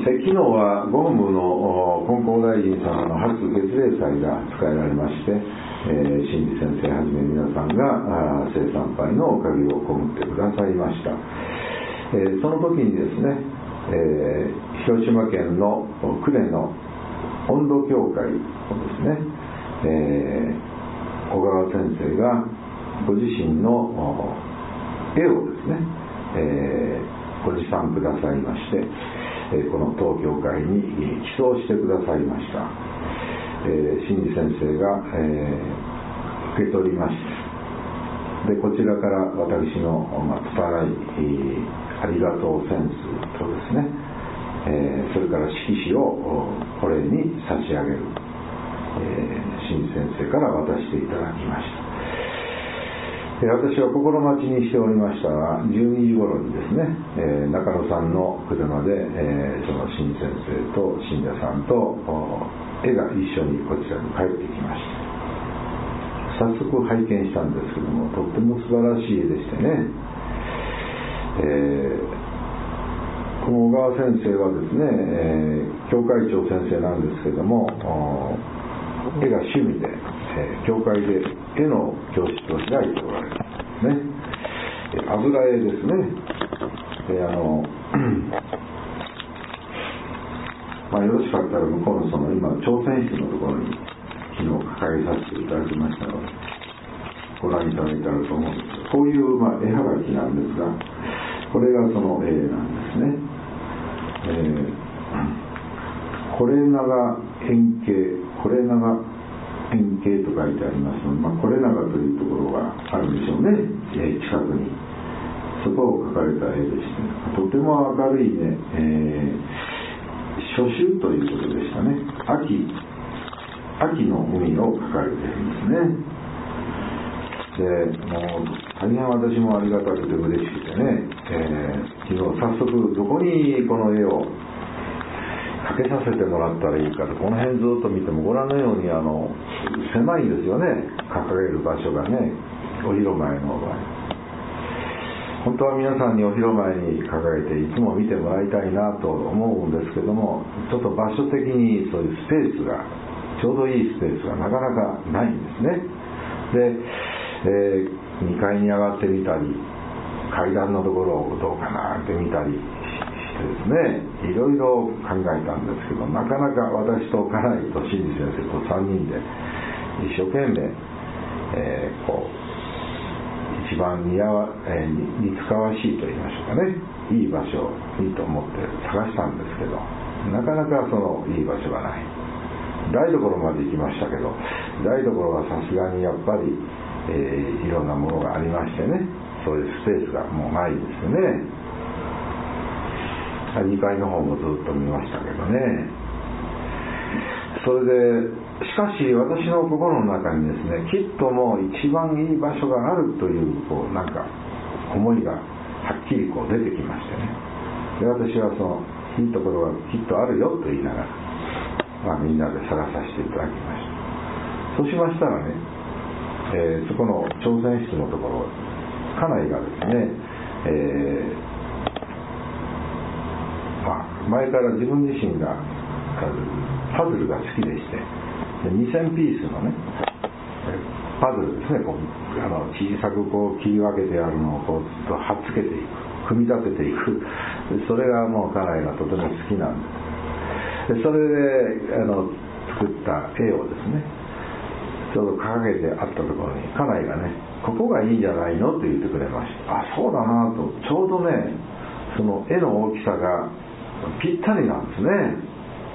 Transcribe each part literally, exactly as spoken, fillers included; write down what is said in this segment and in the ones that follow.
昨日はゴムの金光大臣様の初月例祭が使えられまして、えー、新次先生はじめ皆さんが聖参拝のおかげを被ってくださいました。えー、その時にですね、えー、広島県の呉の温度協会をですね、えー、小川先生がご自身の絵をですね、えー、ご持参くださいまして、この当教会に寄贈してくださいました。えー、新次先生が、えー、受け取りました。でこちらから私の、まあ、拙い、えー、ありがとうセンスとですね、えー、それから色紙をこれに差し上げる、えー、新次先生から渡していただきました。私は心待ちにしておりましたが、じゅうにじ頃にですね、えー、中野さんの車で、えー、その新先生と信者さんと絵が一緒にこちらに帰ってきました。早速拝見したんですけども、とっても素晴らしい絵でしてね、えー、この小川先生はですね、えー、教会長先生なんですけども、絵が趣味で、えー、教会で絵の教室を開いておられるんですね。油絵ですね。であのまあよろしかったら向こうのその今朝鮮室のところに昨日掲げさせていただきましたのでご覧いただいたらと思うんですけど、こういう、まあ、絵はがきなんですが、これがその絵なんですね。えー、これ長円形、これ長円形と書いてありますので、まあ、これ長というところがあるんでしょうね、えー、近くに。そこを描かれた絵でして、とても明るいね、えー、初秋ということでしたね。秋、秋の海を描かれているんですね。でもう大変私もありがたくて嬉しくてね、えー、昨日早速どこにこの絵をかけさせてもらったらいいかと、この辺ずっと見てもご覧のようにあの狭いですよね、掲げる場所がね、お広前の場合。本当は皆さんにお広前に掲げていつも見てもらいたいなと思うんですけども、ちょっと場所的にそういうスペースがちょうどいいスペースがなかなかないんですね。で、えー、にかいに上がってみたり、階段のところをどうかなって見たりですね、いろいろ考えたんですけど、なかなか私と家内と新次先生とさんにんで一生懸命、えー、こう一番似合わ、えー、似つかわしいと言いましょうかね、いい場所にと思って探したんですけど、なかなかそのいい場所がない。台所まで行きましたけど、台所はさすがにやっぱり、えー、いろんなものがありましてね、そういうスペースがもうないですよね。にかいの方もずっと見ましたけどね。それでしかし私の心の中にですね、きっともう一番いい場所があるという、こうなんか思いがはっきりこう出てきましてね。で私はそのいいところはきっとあるよと言いながら、まあ、みんなで探させていただきました。そうしましたらね、えー、そこの朝鮮室のところ、家内がですね、えーまあ、前から自分自身がパズルが好きでして、でにせんピースのねパズルですね、こうあの小さくこう切り分けてあるのをこうずっと貼っつけていく、組み立てていく、それがもう家内がとても好きなんです。でそれであの作った絵をですね、ちょうど掲げてあったところに家内がね、ここがいいんじゃないのと言ってくれました。あ、そうだなと、ちょうどねその絵の大きさがぴったりなんですね。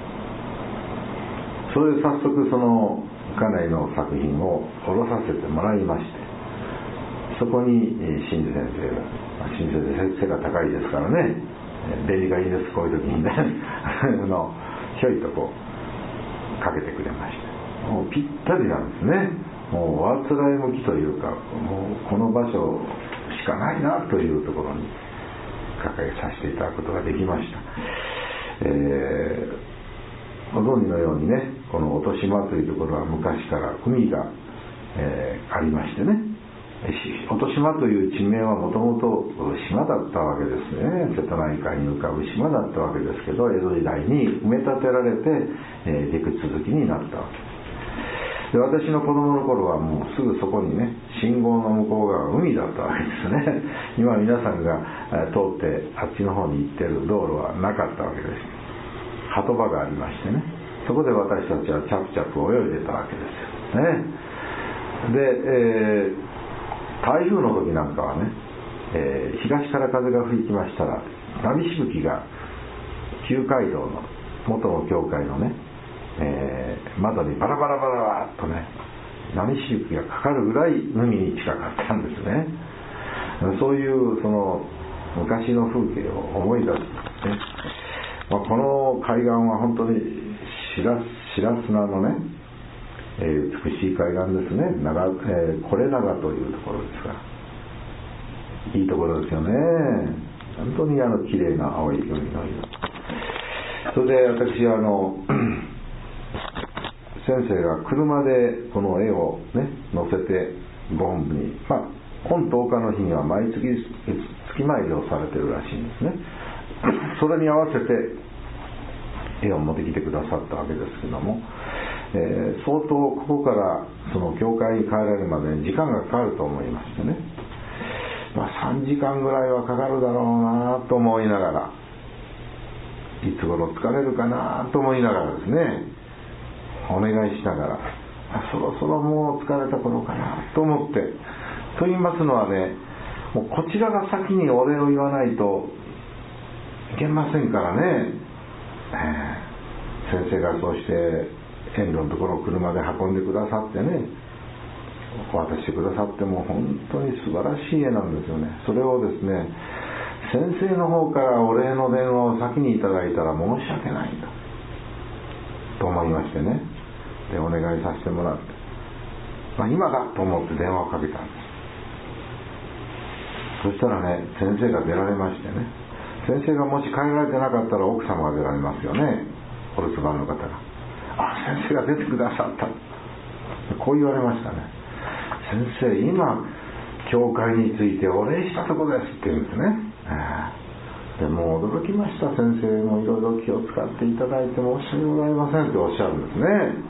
それで早速その家内の作品を下ろさせてもらいまして、そこに新次先生が、新次先生背が高いですからね、出入りがいいです、こういう時にねのひょいとこうかけてくれました。もうぴったりなんですね。もうわつらい向きというか、もうこの場所しかないなというところに掲げさせていただくことができました。えー、ご存知のようにね、この音島というところは昔から海が、えー、ありましてね、 音島という地名はもともと島だったわけですね。瀬戸内海に浮かぶ島だったわけですけど、江戸時代に埋め立てられて、えー、陸続きになったわけです。で、私の子供の頃はもうすぐそこにね、信号の向こう側が海だったわけですね。今皆さんが通ってあっちの方に行ってる道路はなかったわけです。鳩場がありましてね、そこで私たちはチャプチャプ泳いでたわけですよね。で、えー、台風の時なんかはね、えー、東から風が吹きましたら、波しぶきが旧街道の元の教会のね、えー、窓にバラバラバラっとね、波しぶきがかかるぐらい海に近かったんですね。そういうその昔の風景を思い出すんですね。まあ、この海岸は本当に白砂のね、えー、美しい海岸ですね。長、えー、これ長というところですから、いいところですよね。本当にあの綺麗な青い海の色。それで私はあの先生が車でこの絵をね載せてご本部に、まあ本とおかの日には毎月月参りをされてるらしいんですね。それに合わせて絵を持ってきてくださったわけですけども、えー、相当ここからその教会に帰られるまでに時間がかかると思いましてね、まあ、さんじかんぐらいはかかるだろうなと思いながら、いつ頃疲れるかなと思いながらですね、お願いしながら、そろそろもう疲れた頃かなと思って、と言いますのはね、もうこちらが先にお礼を言わないといけませんからね、えー、先生がそうして遠路のところを車で運んでくださってね、渡してくださっても本当に素晴らしい絵なんですよね。それをですね、先生の方からお礼の電話を先にいただいたら申し訳ないんだと思いましてね、でお願いさせてもらって、まあ、今だと思って電話をかけたんです。そしたらね、先生が出られましてね、先生がもし帰られてなかったら奥様が出られますよね、お留守番の方が。あ、先生が出てくださった、こう言われましたね。先生、今教会についてお礼したとこですって言うんですね。でもう驚きました。先生もいろいろ気を使っていただいて申し訳ございませんっておっしゃるんです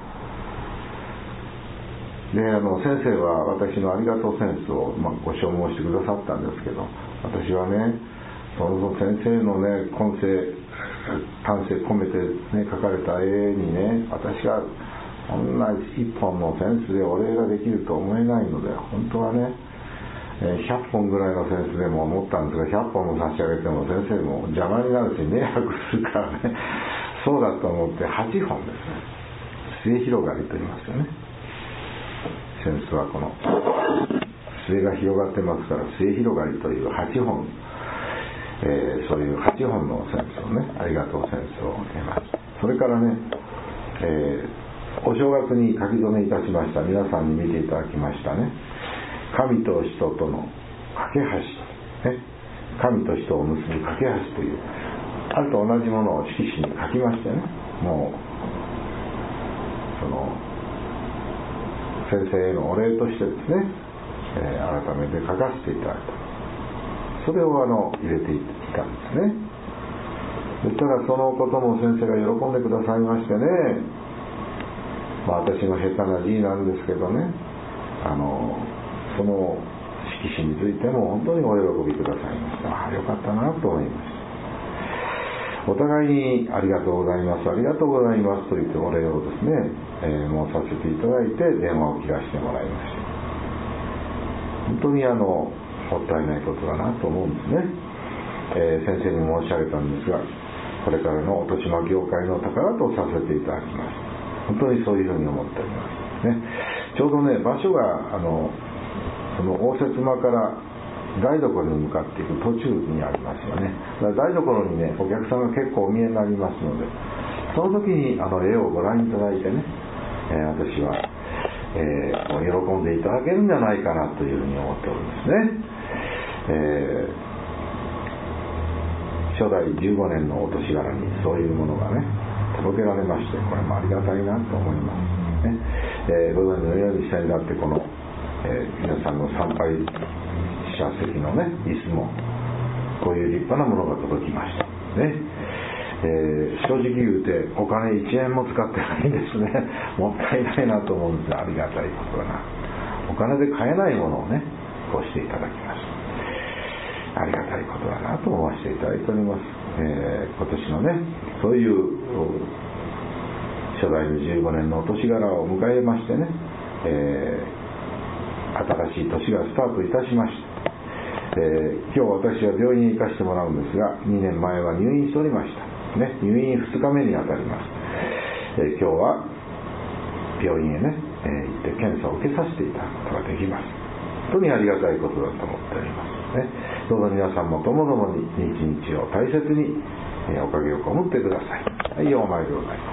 ね。で、あの先生は私のありがとうセンスを、まあ、ご所望してくださったんですけど、私はね、その先生のね、今世丹精込めて、ね、描かれた絵にね、私がこんな一本のセンスでお礼ができると思えないので、本当はね、ひゃっぽんぐらいのセンスでも思ったんですが、ひゃっぽんも差し上げても先生も邪魔になるし迷惑するからね、そうだと思ってはっぽんですね。末広がりと言いますよね。センスはこの末が広がってますから、末広がりというはっぽん、えー、そういうはっぽんのセンスをね、ありがとうセンスを得ました。それからね、えー、お正月に書き初めいたしました、皆さんに見ていただきましたね、神と人との架け橋、ね、神と人を結ぶ架け橋という、あれと同じものを色紙に書きましてね、もうその先生へのお礼としてですね、えー、改めて書かせていただいた。それをあの入れていたんですね。そしたらそのことも先生が喜んでくださいましてね、まあ、私の下手な字なんですけどね、あのその色紙についても本当にお喜びくださいました。ああ、よかったなと思いました。お互いにありがとうございます、ありがとうございますと言ってお礼をですね、えー、申させていただいて電話を切らせてもらいました。本当にあのもったいないことだなと思うんですね。えー、先生に申し上げたんですが、これからの音島教会の宝とさせていただきます。本当にそういうふうに思っておりますね。ちょうどね、場所があのその応接間から台所に向かっていく途中にありますよね。だから台所にね、お客さんが結構お見えになりますので、その時にあの絵をご覧いただいてね、えー、私は、えー、喜んでいただけるんじゃないかなというふうに思っておるんですね。えー、初代じゅうごねんのお年柄にそういうものがね届けられまして、これもありがたいなと思いますね。えー、ご存知のように下にだってこのえー、皆さんの参拝者席のね椅子もこういう立派なものが届きましたね。えー、正直言うてお金いちえんも使ってないんですね。もったいないなと思うんですが、ありがたいことだな。お金で買えないものをねこうしていただきました。ありがたいことだなと思わせていただいております。えー、今年のねそういう初代のじゅうごねんのお年柄を迎えましてね、えー、新しい年がスタートいたしました。えー、今日私は病院に行かせてもらうんですが、にねんまえは入院しておりました、ね、入院ふつかめにあたります。えー、今日は病院へね、えー、行って検査を受けさせていただくことができます。本当にありがたいことだと思っておりますね。どうぞ皆さんもともどもに一日を大切に、えー、おかげを被ってください。はい、お参りでございます。